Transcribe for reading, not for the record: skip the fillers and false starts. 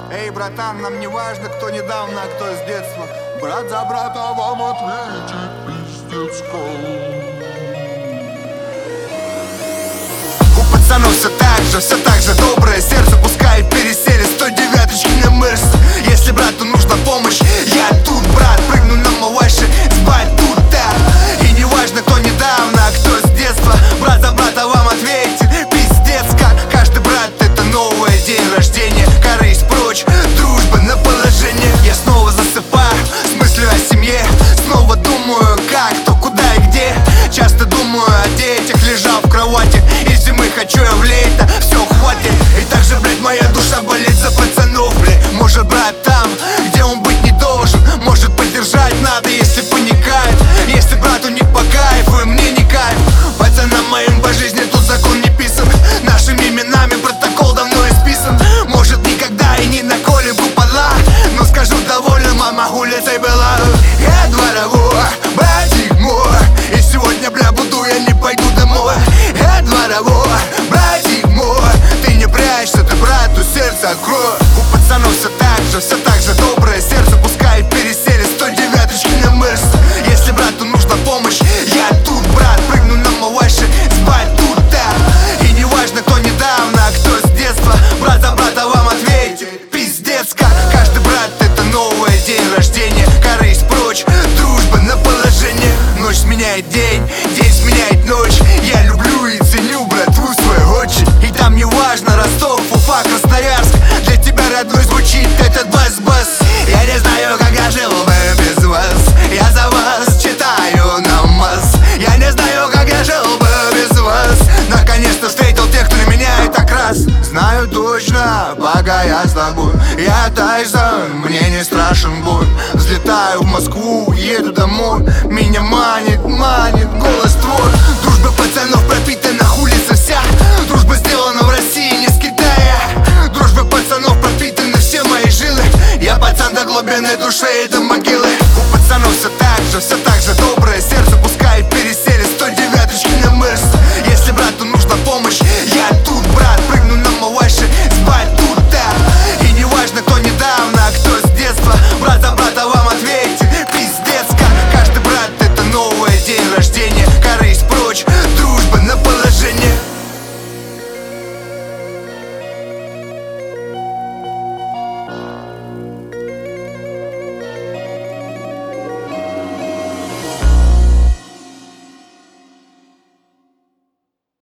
Эй, братан, нам не важно, кто недавно, а кто с детства. Брат за брата вам ответит пиздец кол. У пацанов все так же доброе сердце. Пускай пересели 109-очки на Мерс. Если брату нужна помощь, я тут, брат. Прыгну на малайши с батута. И не важно, кто недавно, а кто с детства. Брат за брата вам ответит пиздец как. Каждый брат — это новый день рождения. Корысть прочь, дружба на положение. Я снова засыпаю с мыслью о семье. Снова думаю, как, кто, куда и где. Часто думаю о детях, лежал в кровати. И зимы хочу я в лето, все хватит. И также, блядь, моя душа болит за пацанов, блядь. Может, брат там, где он быть не должен. Может, поддержать надо, если паникает. Если брату не по кайфу и мне не кайф. Пацанам моим по жизни тут закон не писан. Нашими именами протокол давно исписан. Может, никогда и не на колебу подла. Но скажу доволен, мама улицей была. Я дворовой, братик мой. И сегодня, бля, буду я не пойду домой. Я дворовой, братик мой. Ты не прячься, ты брату сердце открой. У пацанов все так же доброе сердце. Пускай пересели 109-очки на Мерс. Если брату нужна помощь, я тут, брат. Прыгну на малайши с батута. И не важно, кто недавно, а кто с детства. Брат за брата вам ответит пиздец как. Каждый брат — это новый день рождения. Корысть прочь, дружба на положение. Ночь сменяет день, день сменяет ночь. Я люблю и ценю братву свою очень. И там не важно Ростов, Уфа, Красноярск. Для тебя родной звучит этот бас-бас. Я не знаю, как я жил бы без вас. Я за вас читаю намаз. Я не знаю, как я жил бы без вас. Наконец-то встретил тех, кто не меняет окрас. Знаю точно, пока я с тобой. Я Тайсон, мне не страшен бой. Взлетаю в Москву, еду домой. Меня манит голос твой. Дружба пацанов пропитана улица вся. Дружба сделана в России, не с Китая. Дружба пацанов пропитана все мои жилы. Я пацан до глубины души.